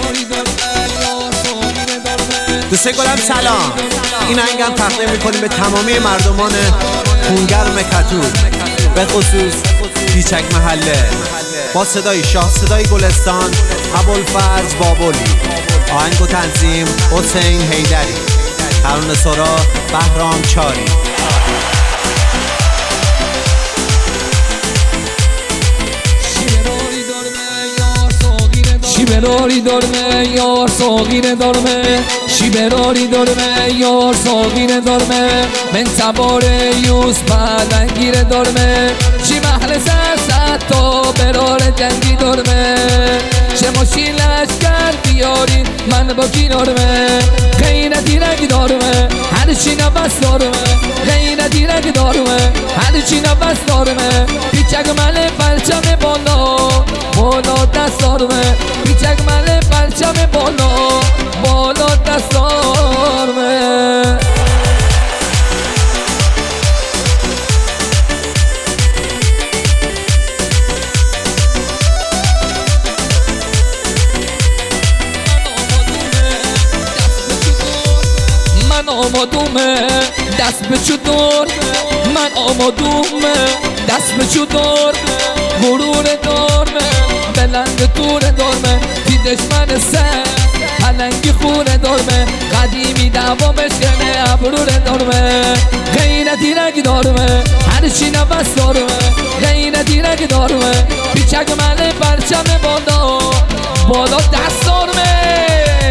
دوستای گلم سلام. این آهنگم تقدیم میکنیم به تمامی مردمان خونگرم کتور، به خصوص پیچک محله، با صدای شاه، صدای گلستان، ابوالفضل بابلی. آهنگ و تنظیم حسین حیدری، ترانه سرا بهرام چاری. شیبراری دارمه یار ساقین دارمه، شیبراری دارمه یار ساقین دارمه، من تبار یوز پلنگیر دارمه، شی محل سرسد تا برار جنگی دارمه، چه ماشین لشکر بیارین من با کی دارمه، غیرتی رنگ دارمه هر چی نفس دارمه، غیرتی رنگ دارمه هر چی نفس دارمه، پیچک مل پرچم بالا بالا دست دارمه، پیچک مل پرچم بالا بالا دست دارمه. من آمادومه دست به چطور، من آمادومه دست به چطور، غرور دارمه بلند دور دارمه، کی دشمن سر پلنگی خونه دارمه، قدیمی دعوا بشکنه ابرور دارمه، غیرتی رنگ دارمه هر چی نفس دارمه، غیرتی رنگ دارمه، پیچک مل پرچم بالا بالا دست دارمه.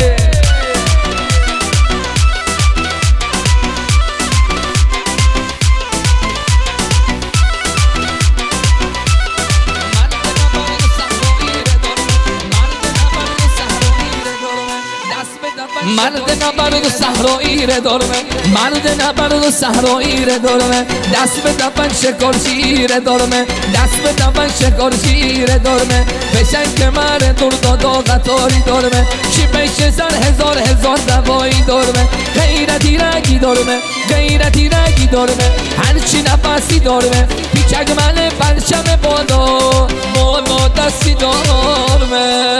مرد نبرد و صحرایی ره دارمه، مرد نبرد و صحرایی ره دارمه، دست به دفن شکارچی ره دارمه، دست به دفن شکارچی ره دارمه، بشن که من دور دادا قطاری دارمه، چی پیش سر هزار دوایی دارمه، غیرتی رنگی دارمه غیرتی رنگی دارمه هر چی نفسی دارمه، پیچک مل پرچم بالا بالا دستی دارمه.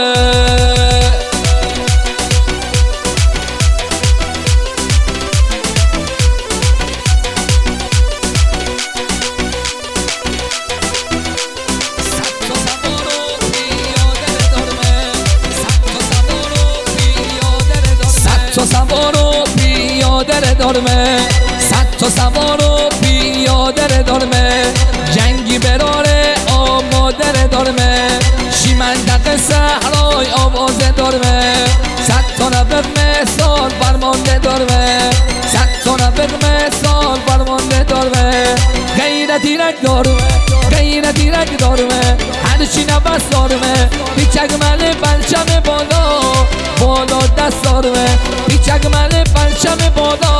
صد تا سوار و پیاده دارمه، صد تا سوار و پیاده دارمه، جنگی براره آماده دارمه، شی منطقه صحرای آوازه دارمه، صد تا نفر مثال فرمانده دارمه، صد تا نفر مثال فرمانده دارمه، غیرتی رنگ دارمه غیرتی رنگ دارمه هر چی نفس دارمه، پیچک مل پرچم بالا بالا دست دارمه، پیچک مل پرچم بالا